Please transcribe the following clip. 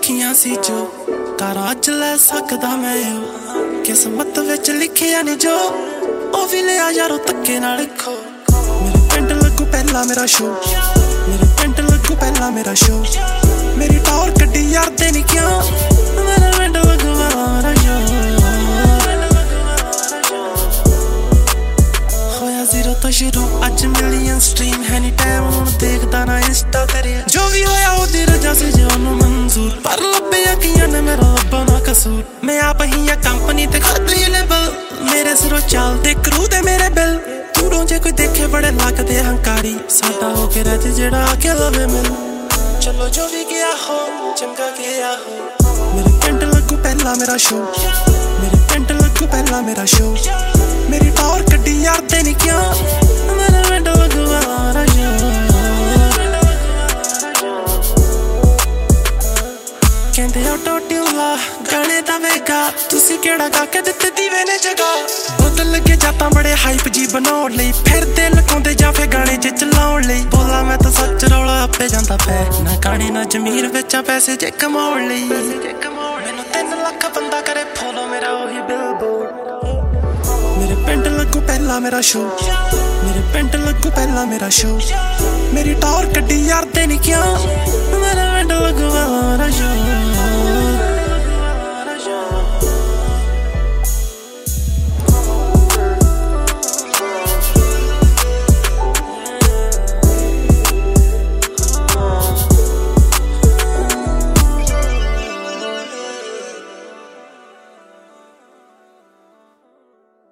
लिखियां सी जो तारा अज लै सकदा मैं किस्मत विच लिखिया नहीं जो ओ भी लिया यारो धक्के नाल खो। मेरे पिंड लगू पहला मेरा शो, मेरे पिंड लगू पहला मेरा शो, मेरी टॉर कड्डी यार दे नहीं क्या मेरे पिंड लगू मेरा शो। होया जीरो तो शुरू अज मिलियन स्ट्रीम है नी टाइम हुण देखदा ना इंस्टा करे जो भी होया ओदी रजा से जानो मंजूर पर लब्बे यकीन ने मेरा रब्बा ना कसूर। मैं आप ही या कंपनी ते कर दी लेबल मेरे सिरों चलदे क्रू दे मेरे बिल दूरों जे कोई देखे बड़े लगदे हंकारी साडा हो के रह जेड़ा आके लवे मिल। चलो जो भी गया हो चंगा गया हो। मेरे पिंड लगू पहला मेरा शो, मेरे पिंड लगू पहला मेरा शो, मेरी टॉर कड्डी यार दे नहीं क्या मेरे पिंड लगू मेरा शो। कहंदे ऑटो ट्यून ला गाने दा वेगा तुसी केड़ा गा के दित्ते दीवे ने जगा बदल लगे जाता बड़े हाइप जी बनाउण लई फिर दिल लकाउंदे जां फिर गाने च चलाउण लई बोला मैं तो सच रौला आपे जांदा पै ना गाने ना जमीन विच पैसे जे कमाउण लई। मैनू 3 लाख बंदा करे फॉलो मेरा ओही बिलबोर्ड। मेरे पिंड लगू पहला मेरा शो, मेरे पिंड लगू पहला मेरा शो, मेरी टॉर कड्डी यार दे नहीं क्या मेरे पिंड लगू मेरा शो।